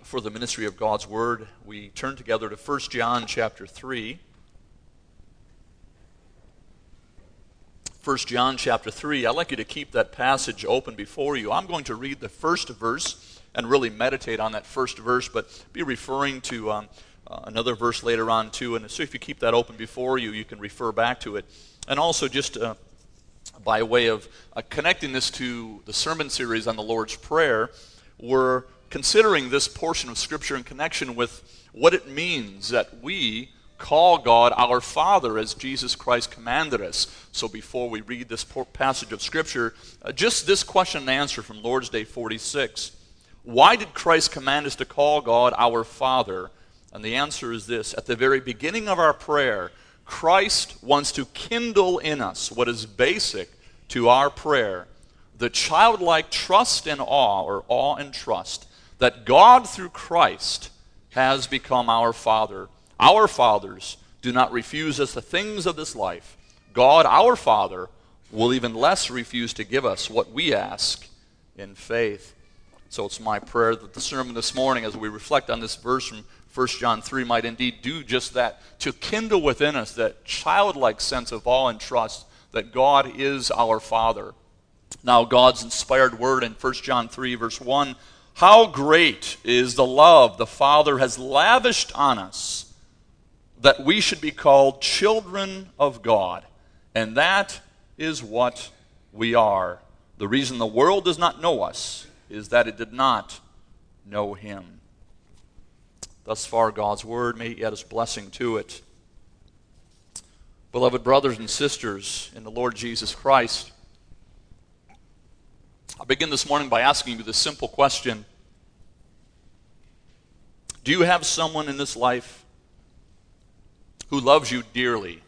for the ministry of God's Word, we turn together to 1 John chapter 3. 1 John chapter 3, I'd like you to keep that passage open before you. I'm going to read the first verse and really meditate on that first verse, but be referring to another verse later on too. And so if you keep that open before you, you can refer back to it. And also just by way of connecting this to the sermon series on the Lord's Prayer, we're considering this portion of Scripture in connection with what it means that we call God our Father as Jesus Christ commanded us. So before we read this passage of Scripture, just this question and answer from Lord's Day 46. Why did Christ command us to call God our Father? And the answer is this. At the very beginning of our prayer, Christ wants to kindle in us what is basic to our prayer, the childlike trust and awe, or awe and trust, that God through Christ has become our Father. Our fathers do not refuse us the things of this life. God, our Father, will even less refuse to give us what we ask in faith. So it's my prayer that the sermon this morning, as we reflect on this verse from 1 John 3, might indeed do just that, to kindle within us that childlike sense of awe and trust that God is our Father. Now, God's inspired word in 1 John 3, verse 1, how great is the love the Father has lavished on us, that we should be called children of God. And that is what we are. The reason the world does not know us is that it did not know Him. Thus far, God's Word, may He add His blessing to it. Beloved brothers and sisters in the Lord Jesus Christ, I'll begin this morning by asking you this simple question. Do you have someone in this life who loves you dearly?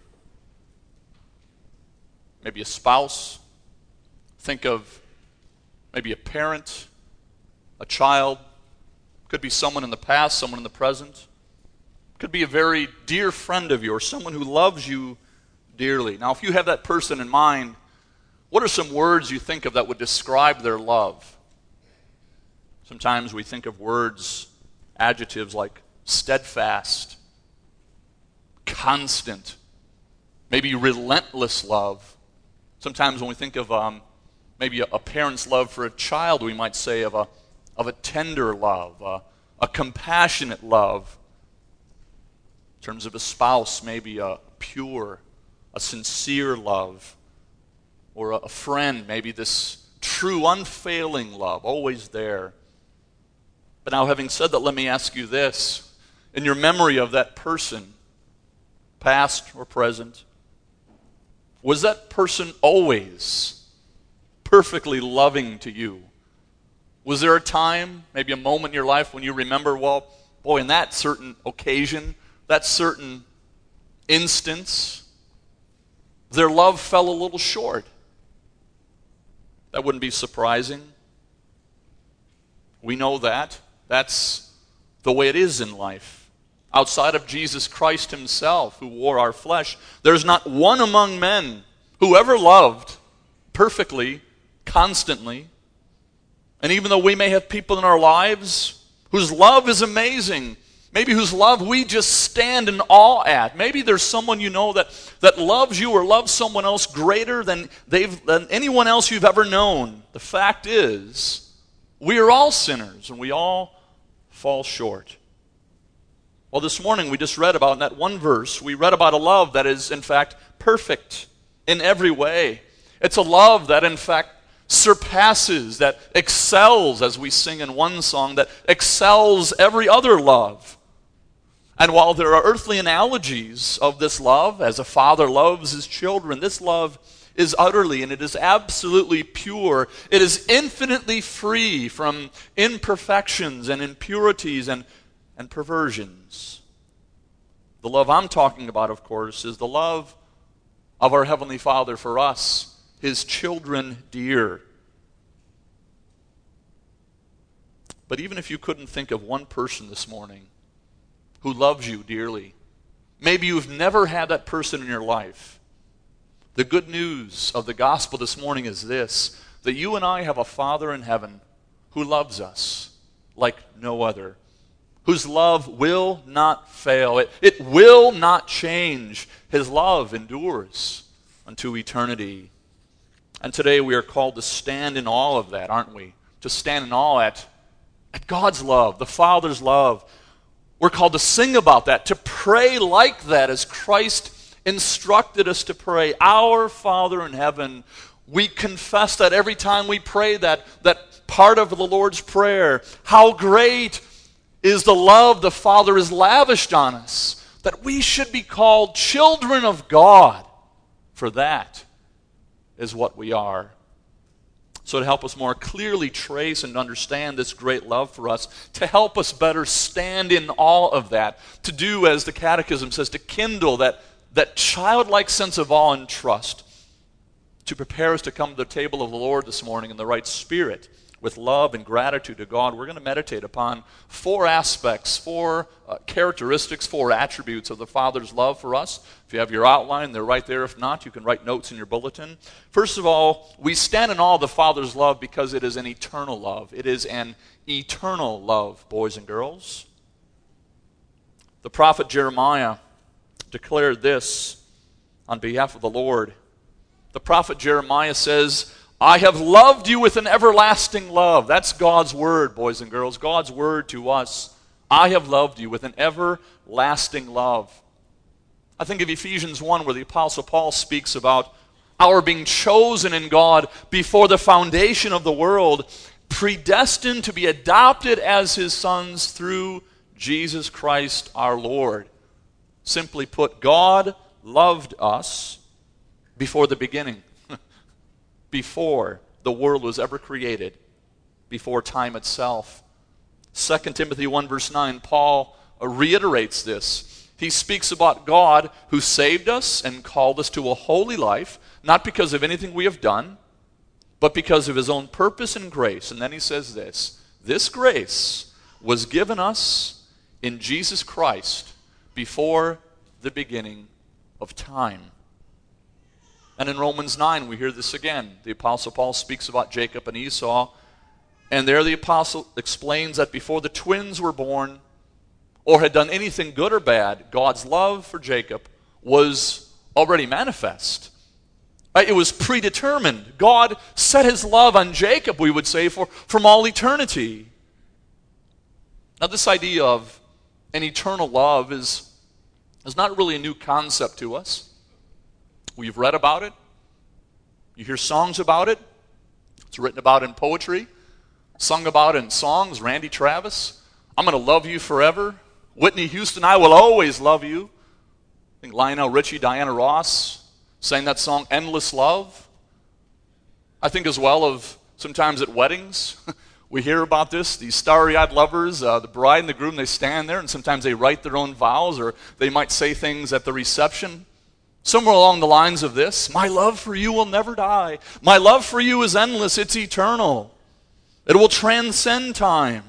Maybe a spouse. Think of maybe a parent, a child. Could be someone in the past, someone in the present. Could be a very dear friend of yours, someone who loves you dearly. Now, if you have that person in mind, what are some words you think of that would describe their love? Sometimes we think of words, adjectives like steadfast, constant, maybe relentless love. Sometimes when we think of maybe a parent's love for a child, we might say of a tender love, a compassionate love. In terms of a spouse, maybe a pure, a sincere love. Or a friend, maybe this true, unfailing love, always there. But now, having said that, let me ask you this. In your memory of that person, past or present, was that person always perfectly loving to you? Was there a time, maybe a moment in your life when you remember, well, boy, in that certain occasion, that certain instance, their love fell a little short? That wouldn't be surprising. We know that. That's the way it is in life. Outside of Jesus Christ Himself, who wore our flesh, there's not one among men who ever loved perfectly, constantly. And even though we may have people in our lives whose love is amazing, maybe whose love we just stand in awe at. Maybe there's someone you know that loves you or loves someone else greater than anyone else you've ever known. The fact is, we are all sinners and we all fall short. Well, this morning we just read about, in that one verse, we read about a love that is, in fact, perfect in every way. It's a love that, in fact, surpasses, that excels, as we sing in one song, that excels every other love. And while there are earthly analogies of this love, as a father loves his children, this love is utterly and it is absolutely pure. It is infinitely free from imperfections and impurities and perversions. The love I'm talking about, of course, is the love of our Heavenly Father for us, His children dear. But even if you couldn't think of one person this morning who loves you dearly, maybe you've never had that person in your life, the good news of the gospel this morning is this, that you and I have a Father in heaven who loves us like no other. whose love will not fail. It will not change. His love endures unto eternity. And today we are called to stand in awe of that, aren't we? To stand in awe at God's love, the Father's love. We're called to sing about that, to pray like that as Christ instructed us to pray. Our Father in heaven. We confess that every time we pray that part of the Lord's Prayer. How great is the love the Father has lavished on us, that we should be called children of God, for that is what we are. So to help us more clearly trace and understand this great love for us, to help us better stand in awe of that, to do, as the Catechism says, to kindle that childlike sense of awe and trust, to prepare us to come to the table of the Lord this morning in the right spirit, with love and gratitude to God, we're going to meditate upon four aspects, four characteristics, four attributes of the Father's love for us. If you have your outline, they're right there. If not, you can write notes in your bulletin. First of all, we stand in awe of the Father's love because it is an eternal love. It is an eternal love, boys and girls. The prophet Jeremiah declared this on behalf of the Lord. The prophet Jeremiah says, I have loved you with an everlasting love. That's God's word, boys and girls. God's word to us. I have loved you with an everlasting love. I think of Ephesians 1 where the Apostle Paul speaks about our being chosen in God before the foundation of the world, predestined to be adopted as his sons through Jesus Christ our Lord. Simply put, God loved us before the beginning. Before the world was ever created, before time itself. 2 Timothy 1 verse 9, Paul reiterates this. He speaks about God who saved us and called us to a holy life, not because of anything we have done, but because of his own purpose and grace. And then he says this grace was given us in Jesus Christ before the beginning of time. And in Romans 9, we hear this again. The Apostle Paul speaks about Jacob and Esau. And there the Apostle explains that before the twins were born, or had done anything good or bad, God's love for Jacob was already manifest. It was predetermined. God set his love on Jacob, we would say, from all eternity. Now this idea of an eternal love is not really a new concept to us. We've read about it. You hear songs about it. It's written about in poetry, sung about in songs. Randy Travis, I'm going to love you forever. Whitney Houston, I will always love you. I think Lionel Richie, Diana Ross sang that song, Endless Love. I think as well of sometimes at weddings, we hear about this, these starry-eyed lovers, the bride and the groom, they stand there and sometimes they write their own vows, or they might say things at the reception. Somewhere along the lines of this, my love for you will never die. My love for you is endless, it's eternal. It will transcend time.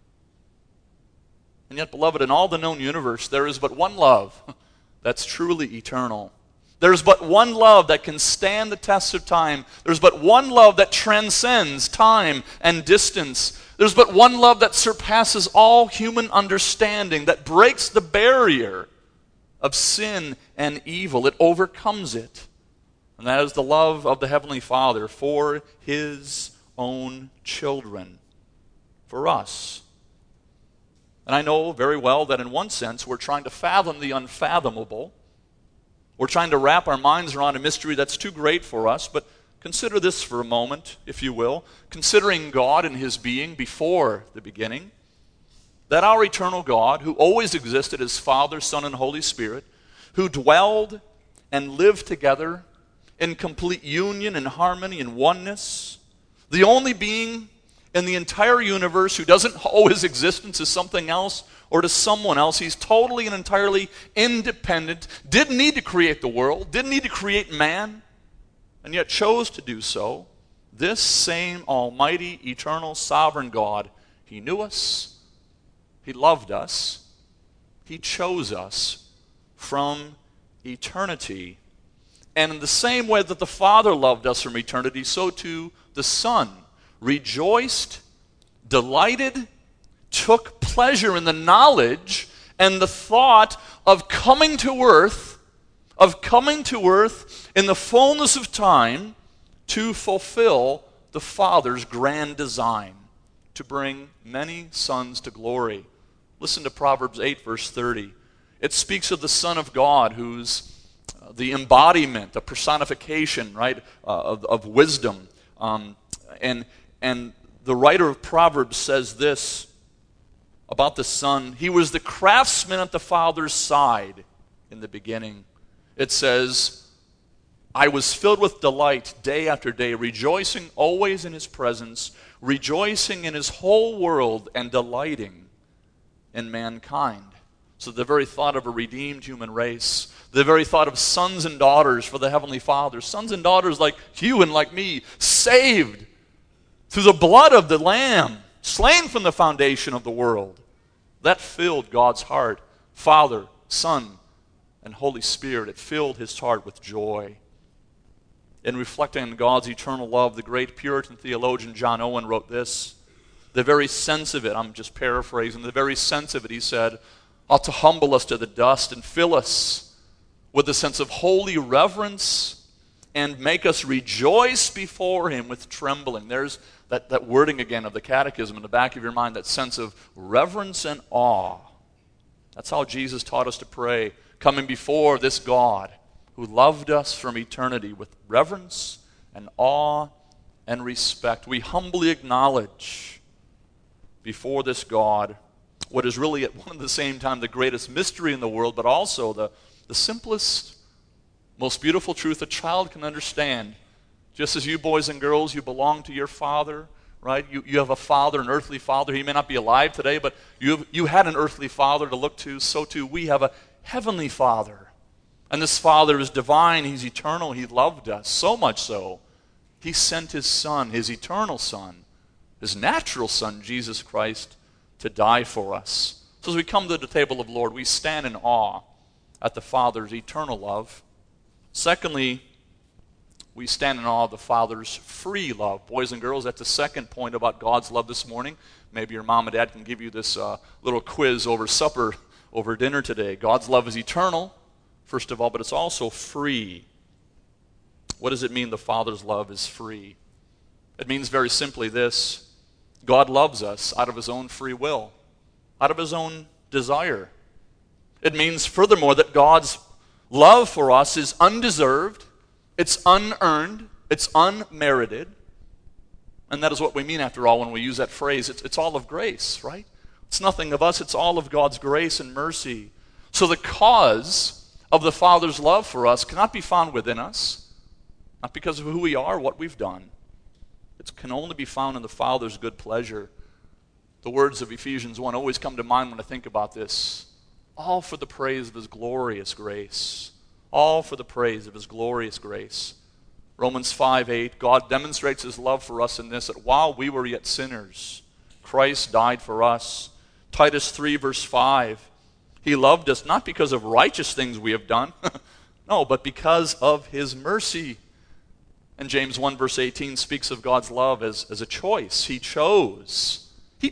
And yet, beloved, in all the known universe, there is but one love that's truly eternal. There's but one love that can stand the test of time. There's but one love that transcends time and distance. There's but one love that surpasses all human understanding, that breaks the barrier of sin and evil. It overcomes it. And that is the love of the Heavenly Father for his own children, for us. And I know very well that in one sense we're trying to fathom the unfathomable. We're trying to wrap our minds around a mystery that's too great for us, but consider this for a moment, if you will. Considering God and his being before the beginning, that our eternal God, who always existed as Father, Son, and Holy Spirit, who dwelled and lived together in complete union and harmony and oneness, the only being in the entire universe who doesn't owe his existence to something else or to someone else. He's totally and entirely independent, didn't need to create the world, didn't need to create man, and yet chose to do so. This same almighty, eternal, sovereign God, he knew us, he loved us, he chose us from eternity. And in the same way that the Father loved us from eternity, so too the Son rejoiced, delighted, took pleasure in the knowledge and the thought of coming to earth in the fullness of time to fulfill the Father's grand design, to bring many sons to glory. Listen to Proverbs 8, verse 30. It speaks of the Son of God, who's the embodiment, the personification, right, of wisdom. And the writer of Proverbs says this about the Son: he was the craftsman at the Father's side in the beginning. It says, I was filled with delight day after day, rejoicing always in his presence, rejoicing in his whole world, and delighting in mankind. So the very thought of a redeemed human race, the very thought of sons and daughters for the Heavenly Father, sons and daughters like you and like me, saved through the blood of the Lamb, slain from the foundation of the world. That filled God's heart. Father, Son, and Holy Spirit, it filled his heart with joy. In reflecting on God's eternal love, the great Puritan theologian John Owen wrote this. The very sense of it, I'm just paraphrasing, the very sense of it, he said, ought to humble us to the dust and fill us with a sense of holy reverence and make us rejoice before him with trembling. There's that wording again of the catechism in the back of your mind, that sense of reverence and awe. That's how Jesus taught us to pray, coming before this God who loved us from eternity with reverence and awe and respect. We humbly acknowledge before this God what is really at one and the same time the greatest mystery in the world, but also the simplest, most beautiful truth a child can understand. Just as you boys and girls, you belong to your father, right? You have a father, an earthly father. He may not be alive today, but you had an earthly father to look to. So too we have a heavenly Father. And this Father is divine. He's eternal. He loved us so much so, he sent his Son, his eternal Son, his natural Son, Jesus Christ, to die for us. So as we come to the table of the Lord, we stand in awe at the Father's eternal love. Secondly, we stand in awe of the Father's free love. Boys and girls, that's the second point about God's love this morning. Maybe your mom and dad can give you this little quiz over supper, over dinner today. God's love is eternal, first of all, but it's also free. What does it mean the Father's love is free? It means very simply this: God loves us out of his own free will, out of his own desire. It means, furthermore, that God's love for us is undeserved, it's unearned, it's unmerited. And that is what we mean, after all, when we use that phrase. It's all of grace, right? It's nothing of us, it's all of God's grace and mercy. So the cause of the Father's love for us cannot be found within us, not because of who we are, what we've done. It can only be found in the Father's good pleasure. The words of Ephesians 1 always come to mind when I think about this. All for the praise of his glorious grace. All for the praise of his glorious grace. Romans 5:8, God demonstrates his love for us in this, that while we were yet sinners, Christ died for us. Titus 3 verse 5, he loved us not because of righteous things we have done, no, but because of his mercy. And James 1 verse 18 speaks of God's love as a choice. He chose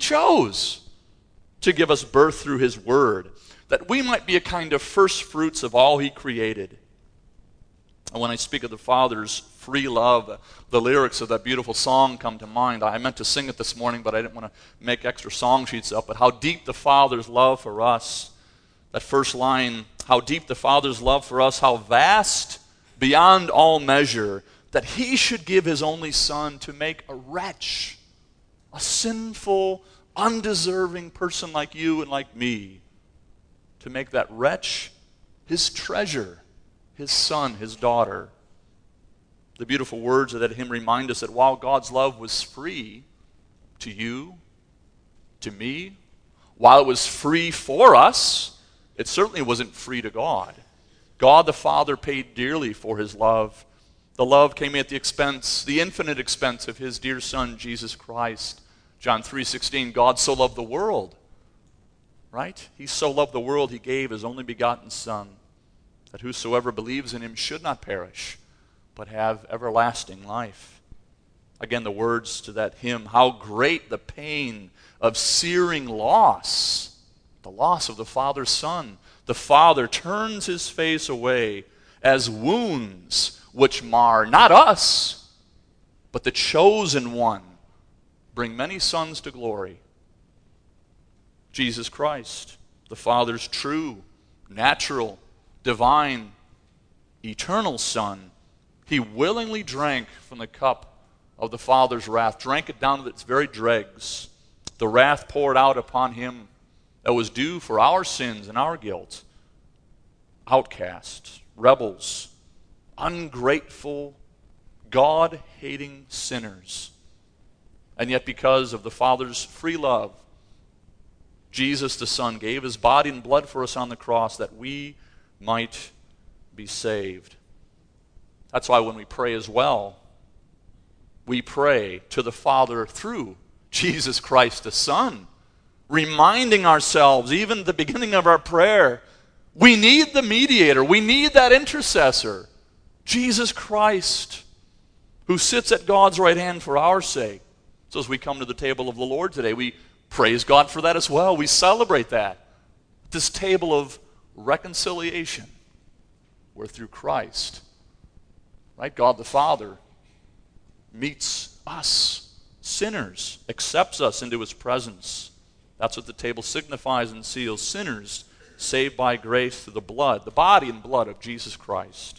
to give us birth through his word, that we might be a kind of first fruits of all he created. And when I speak of the Father's free love, the lyrics of that beautiful song come to mind. I meant to sing it this morning, but I didn't want to make extra song sheets up. But how deep the Father's love for us. That first line, how deep the Father's love for us, how vast beyond all measure, that he should give his only Son to make a wretch, a sinful, undeserving person like you and like me, to make that wretch his treasure, his son, his daughter. The beautiful words of that hymn remind us that while God's love was free to you, to me, while it was free for us, it certainly wasn't free to God. God the Father paid dearly for his love. The love came at the expense, the infinite expense of his dear Son, Jesus Christ. John 3:16, God so loved the world, right? He so loved the world, he gave his only begotten Son, that whosoever believes in him should not perish, but have everlasting life. Again, the words to that hymn, how great the pain of searing loss, the loss of the Father's Son. The Father turns his face away as wounds which mar not us, but the chosen one bring many sons to glory. Jesus Christ, the Father's true, natural, divine, eternal Son, he willingly drank from the cup of the Father's wrath, drank it down to its very dregs. The wrath poured out upon him that was due for our sins and our guilt. Outcasts, rebels, ungrateful, God-hating sinners. And yet because of the Father's free love, Jesus the Son gave his body and blood for us on the cross that we might be saved. That's why when we pray as well, we pray to the Father through Jesus Christ the Son, reminding ourselves, even at the beginning of our prayer, we need the mediator, we need that intercessor, Jesus Christ, who sits at God's right hand for our sake. So as we come to the table of the Lord today, we praise God for that as well. We celebrate that. This table of reconciliation, where through Christ, right, God the Father meets us, sinners, accepts us into his presence. That's what the table signifies and seals. Sinners saved by grace through the blood, the body and blood of Jesus Christ.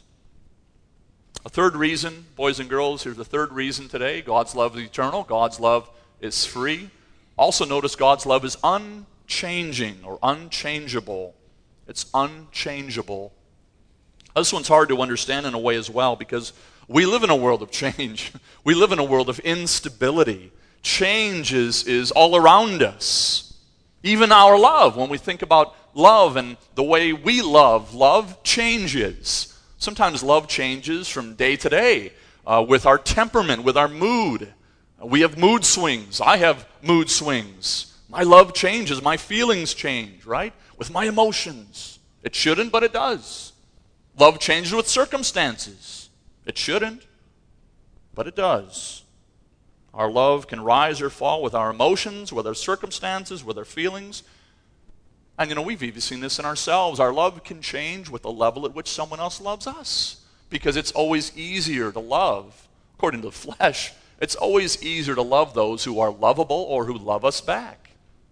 A third reason, boys and girls, here's the third reason today. God's love is eternal. God's love is free. Also notice God's love is unchanging or unchangeable. It's unchangeable. This one's hard to understand in a way as well because we live in a world of change. We live in a world of instability. Change is all around us. Even our love, when we think about love and the way we love changes. Sometimes love changes from day to day with our temperament, with our mood. We have mood swings. I have mood swings. My love changes. My feelings change, right? With my emotions. It shouldn't, but it does. Love changes with circumstances. It shouldn't, but it does. Our love can rise or fall with our emotions, with our circumstances, with our feelings. And we've even seen this in ourselves. Our love can change with the level at which someone else loves us. Because it's always easier to love, according to the flesh, it's always easier to love those who are lovable or who love us back.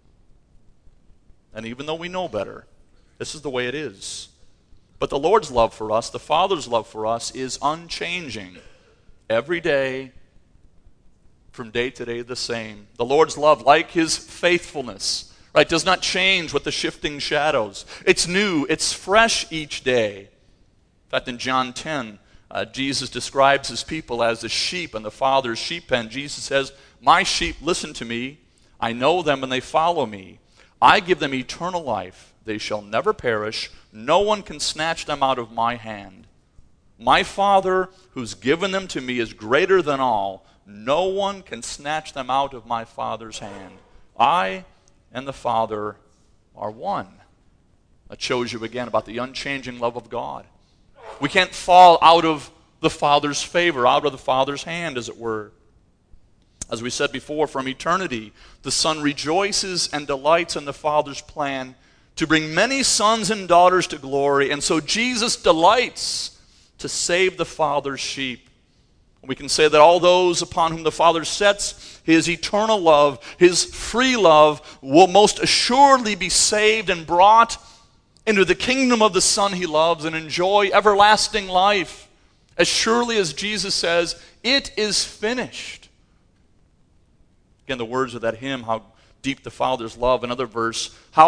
And even though we know better, this is the way it is. But the Lord's love for us, the Father's love for us, is unchanging. Every day, from day to day, the same. The Lord's love, like his faithfulness, right, does not change with the shifting shadows. It's new, it's fresh each day. In fact, in John 10, Jesus describes his people as the sheep in the Father's sheep pen. Jesus says, "My sheep listen to me. I know them and they follow me. I give them eternal life. They shall never perish. No one can snatch them out of my hand. My Father, who's given them to me, is greater than all. No one can snatch them out of my Father's hand. I and the Father are one." That shows you again about the unchanging love of God. We can't fall out of the Father's favor, out of the Father's hand, as it were. As we said before, from eternity, the Son rejoices and delights in the Father's plan to bring many sons and daughters to glory. And so Jesus delights to save the Father's sheep. We can say that all those upon whom the Father sets his eternal love, his free love, will most assuredly be saved and brought into the kingdom of the Son he loves and enjoy everlasting life. As surely as Jesus says, "It is finished." Again, the words of that hymn, how deep the Father's love. Another verse,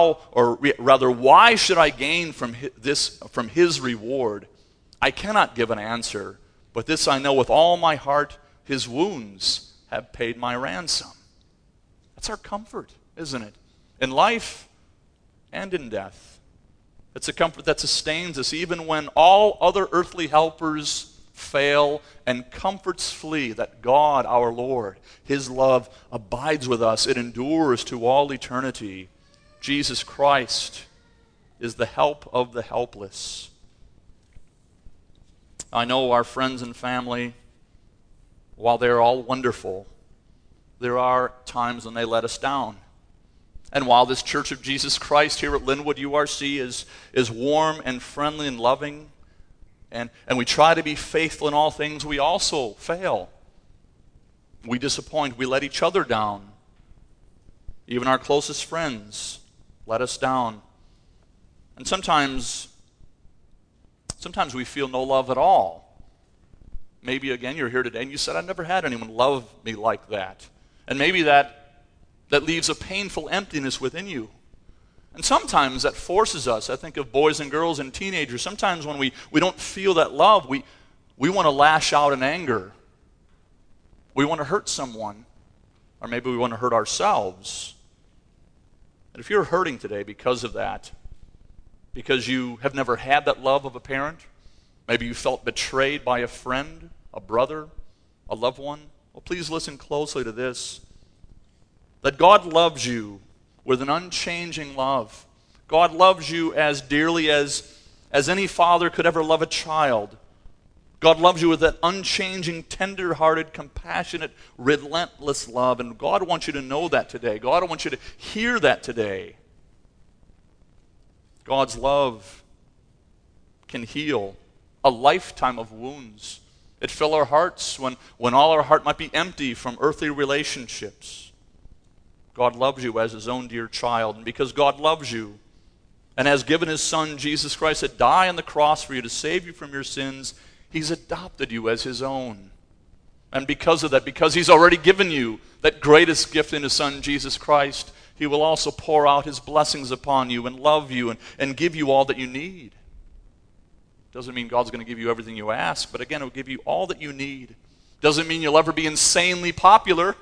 why should I gain from his reward? I cannot give an answer, but this I know with all my heart, his wounds have paid my ransom. That's our comfort, isn't it? In life and in death. It's a comfort that sustains us even when all other earthly helpers fail and comforts flee, that God, our Lord, his love abides with us. It endures to all eternity. Jesus Christ is the help of the helpless. I know our friends and family while they're all wonderful, there are times when they let us down. And while this Church of Jesus Christ here at Linwood URC is warm and friendly and loving, and we try to be faithful in all things, we also fail. We disappoint. We let each other down. Even our closest friends let us down. And sometimes we feel no love at all. Maybe, again, you're here today and you said, I've never had anyone love me like that. And maybe that leaves a painful emptiness within you. And sometimes that forces us. I think of boys and girls and teenagers. Sometimes when we don't feel that love, we want to lash out in anger. We want to hurt someone. Or maybe we want to hurt ourselves. And if you're hurting today because of that, because you have never had that love of a parent, maybe you felt betrayed by a friend, a brother, a loved one, well, please listen closely to this. That God loves you with an unchanging love. God loves you as dearly as any father could ever love a child. God loves you with that unchanging, tender-hearted, compassionate, relentless love. And God wants you to know that today. God wants you to hear that today. God's love can heal a lifetime of wounds. It fill our hearts when all our heart might be empty from earthly relationships. God loves you as his own dear child. And because God loves you and has given his Son, Jesus Christ, to die on the cross for you to save you from your sins, he's adopted you as his own. And because of that, because he's already given you that greatest gift in his Son, Jesus Christ, he will also pour out his blessings upon you and love you and give you all that you need. Doesn't mean God's going to give you everything you ask, but again, he'll give you all that you need. Doesn't mean you'll ever be insanely popular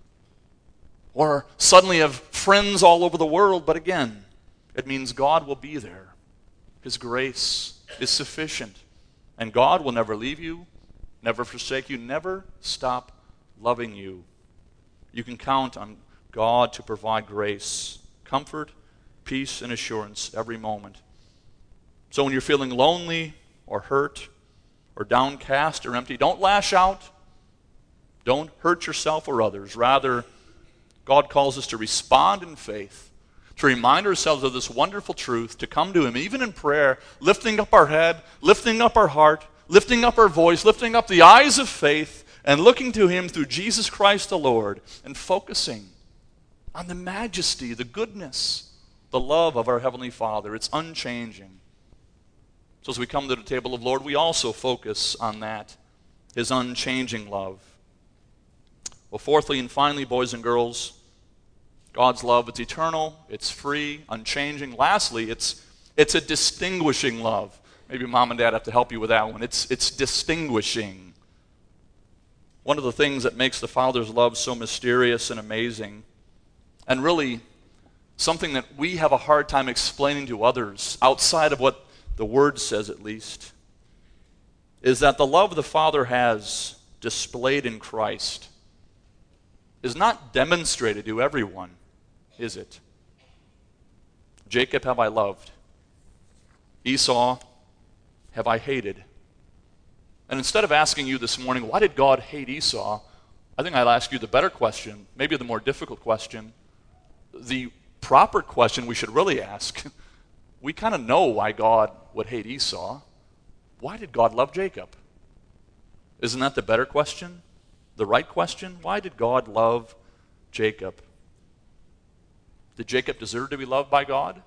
or suddenly have friends all over the world, but again, it means God will be there. His grace is sufficient. And God will never leave you, never forsake you, never stop loving you. You can count on God to provide grace, comfort, peace, and assurance every moment. So when you're feeling lonely or hurt or downcast or empty, don't lash out. Don't hurt yourself or others. Rather, God calls us to respond in faith, to remind ourselves of this wonderful truth, to come to him, even in prayer, lifting up our head, lifting up our heart, lifting up our voice, lifting up the eyes of faith, and looking to him through Jesus Christ the Lord, and focusing on the majesty, the goodness, the love of our Heavenly Father. It's unchanging. So as we come to the table of the Lord, we also focus on that, his unchanging love. Well, fourthly and finally, boys and girls, God's love, it's eternal, it's free, unchanging. Lastly, it's a distinguishing love. Maybe mom and dad have to help you with that one. It's distinguishing. One of the things that makes the Father's love so mysterious and amazing, and really something that we have a hard time explaining to others, outside of what the Word says at least, is that the love the Father has displayed in Christ is not demonstrated to everyone, is it? Jacob have I loved. Esau have I hated. And instead of asking you this morning, why did God hate Esau? I think I'll ask you the better question, maybe the more difficult question, the proper question we should really ask. We kind of know why God would hate Esau. Why did God love Jacob? Isn't that the better question? The right question? Why did God love Jacob? Did Jacob deserve to be loved by God?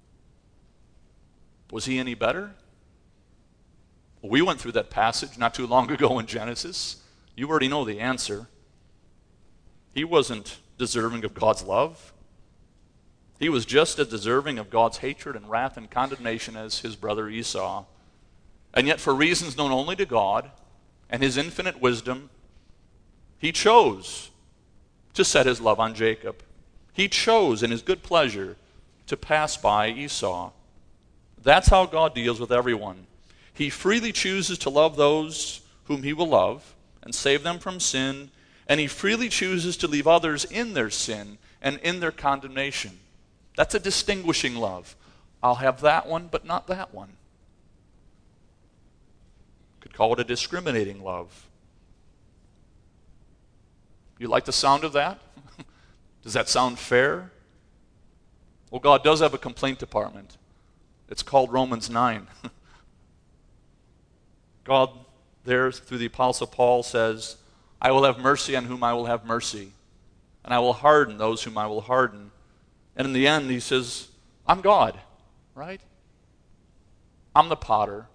Was he any better? Well, we went through that passage not too long ago in Genesis. You already know the answer. He wasn't deserving of God's love. He was just as deserving of God's hatred and wrath and condemnation as his brother Esau. And yet, for reasons known only to God and his infinite wisdom, he chose to set his love on Jacob. He chose in his good pleasure to pass by Esau. That's how God deals with everyone. He freely chooses to love those whom he will love and save them from sin, and he freely chooses to leave others in their sin and in their condemnation. That's a distinguishing love. I'll have that one, but not that one. Could call it a discriminating love. You like the sound of that? Does that sound fair? Well, God does have a complaint department. It's called Romans 9. God there, through the Apostle Paul, says, I will have mercy on whom I will have mercy, and I will harden those whom I will harden. And in the end, he says, I'm God, right? I'm the potter.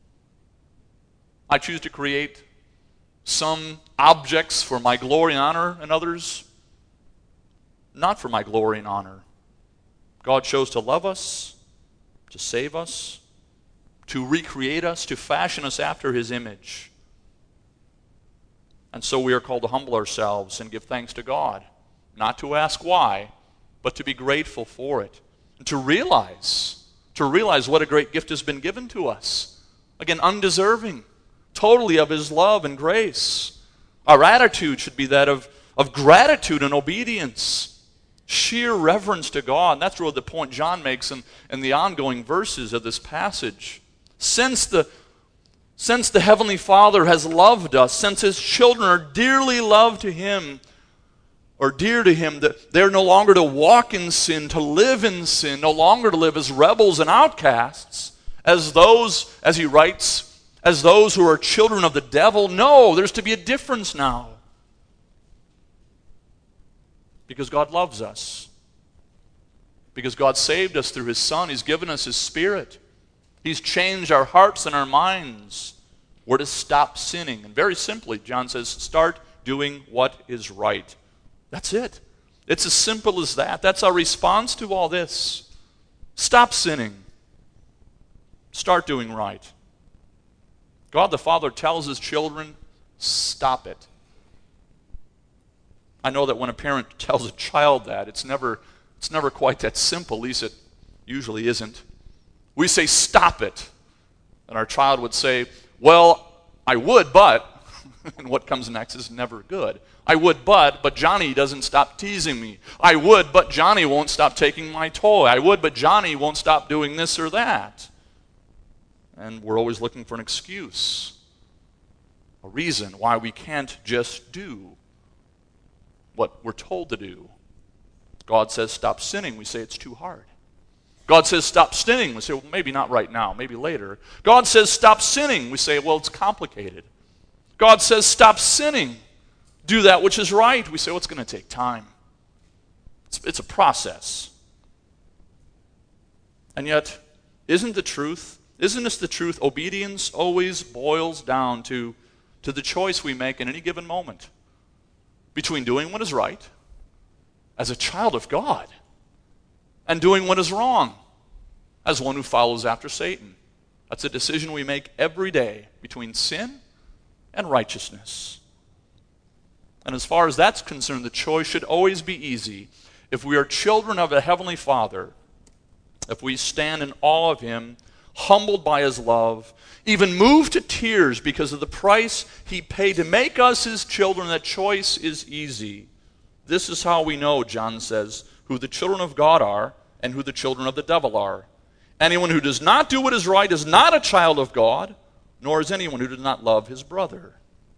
I choose to create some objects for my glory and honor, and others not for my glory and honor. God chose to love us, to save us, to recreate us, to fashion us after his image. And so we are called to humble ourselves and give thanks to God, not to ask why, but to be grateful for it, and to realize what a great gift has been given to us. Again, undeserving, totally of his love and grace. Our attitude should be that of gratitude and obedience, sheer reverence to God. And that's really the point John makes in the ongoing verses of this passage. Since the Heavenly Father has loved us, since his children are dearly loved to him, or dear to him, that they're no longer to walk in sin, to live in sin, no longer to live as rebels and outcasts, as those, as he writes, as those who are children of the devil. No, there's to be a difference now. Because God loves us. Because God saved us through his Son. He's given us his Spirit. He's changed our hearts and our minds. We're to stop sinning. And very simply, John says, start doing what is right. That's it. It's as simple as that. That's our response to all this. Stop sinning. Start doing right. God the Father tells his children, stop it. I know that when a parent tells a child that, it's never quite that simple. At least it usually isn't. We say, stop it. And our child would say, well, I would, but, and what comes next is never good. I would, but Johnny doesn't stop teasing me. I would, but Johnny won't stop taking my toy. I would, but Johnny won't stop doing this or that. And we're always looking for an excuse, a reason why we can't just do what we're told to do. God says, stop sinning. We say, it's too hard. God says, stop sinning. We say, well, maybe not right now, maybe later. God says, stop sinning. We say, well, it's complicated. God says, stop sinning. Do that which is right. We say, well, it's going to take time. It's a process. And yet, isn't this the truth? Obedience always boils down to the choice we make in any given moment between doing what is right as a child of God and doing what is wrong as one who follows after Satan. That's a decision we make every day between sin and righteousness. And as far as that's concerned, the choice should always be easy. If we are children of a Heavenly Father, if we stand in awe of him, humbled by his love, even moved to tears because of the price he paid to make us his children, that choice is easy. This is how we know, John says, who the children of God are and who the children of the devil are. Anyone who does not do what is right is not a child of God, nor is anyone who does not love his brother.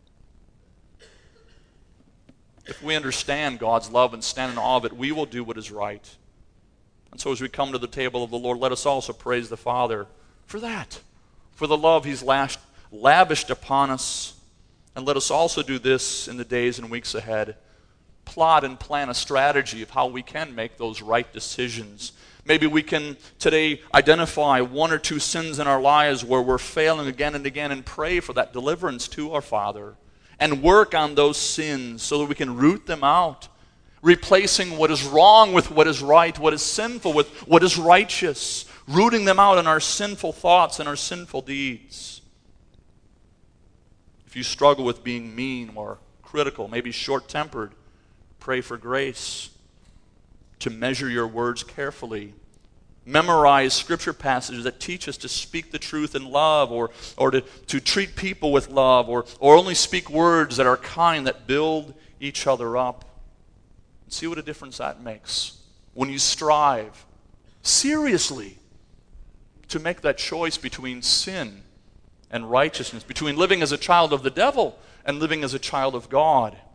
If we understand God's love and stand in awe of it, we will do what is right. And so as we come to the table of the Lord, let us also praise the Father for that, for the love he's lavished upon us. And let us also do this in the days and weeks ahead. Plot and plan a strategy of how we can make those right decisions. Maybe we can today identify one or two sins in our lives where we're failing again and again and pray for that deliverance to our Father. And work on those sins so that we can root them out, replacing what is wrong with what is right, what is sinful with what is righteous, rooting them out in our sinful thoughts and our sinful deeds. If you struggle with being mean or critical, maybe short-tempered, pray for grace to measure your words carefully. Memorize scripture passages that teach us to speak the truth in love, or to treat people with love, or only speak words that are kind, that build each other up. And see what a difference that makes when you strive seriously to make that choice between sin and righteousness, between living as a child of the devil and living as a child of God.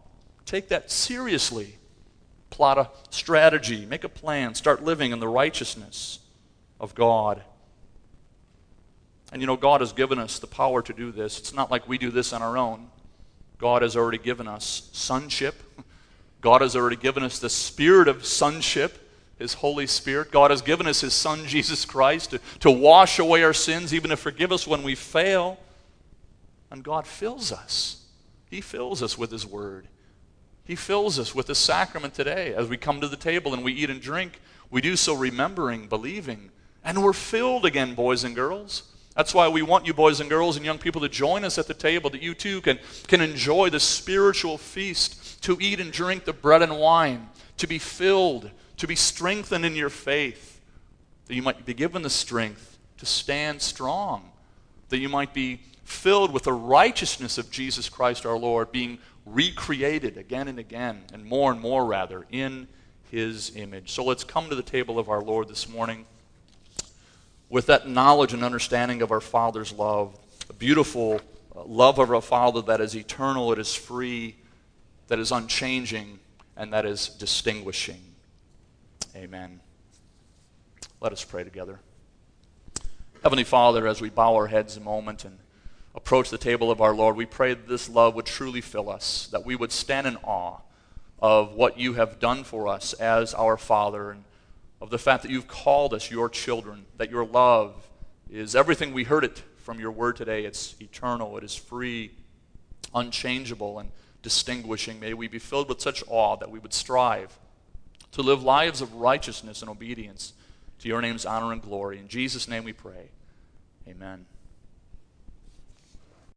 Take that seriously. Plot a strategy, make a plan, start living in the righteousness of God. And you know, God has given us the power to do this. It's not like we do this on our own. God has already given us sonship. God has already given us the spirit of sonship, His Holy Spirit. God has given us His Son, Jesus Christ, to wash away our sins, even to forgive us when we fail. And God fills us. He fills us with His Word. He fills us with the sacrament today. As we come to the table and we eat and drink, we do so remembering, believing, and we're filled again, boys and girls. That's why we want you boys and girls and young people to join us at the table, that you too can enjoy the spiritual feast, to eat and drink the bread and wine, to be filled, to be strengthened in your faith, that you might be given the strength to stand strong, that you might be filled with the righteousness of Jesus Christ our Lord, being recreated again and more rather, in His image. So let's come to the table of our Lord this morning with that knowledge and understanding of our Father's love, a beautiful love of our Father that is eternal, it is free, that is unchanging, and that is distinguishing. Amen. Let us pray together. Heavenly Father, as we bow our heads a moment and approach the table of our Lord, we pray that this love would truly fill us, that we would stand in awe of what you have done for us as our Father, and of the fact that you've called us your children, that your love is everything. We heard it from your word today. It's eternal, it is free, unchangeable, and distinguishing. May we be filled with such awe that we would strive to live lives of righteousness and obedience to your name's honor and glory. In Jesus' name we pray. Amen.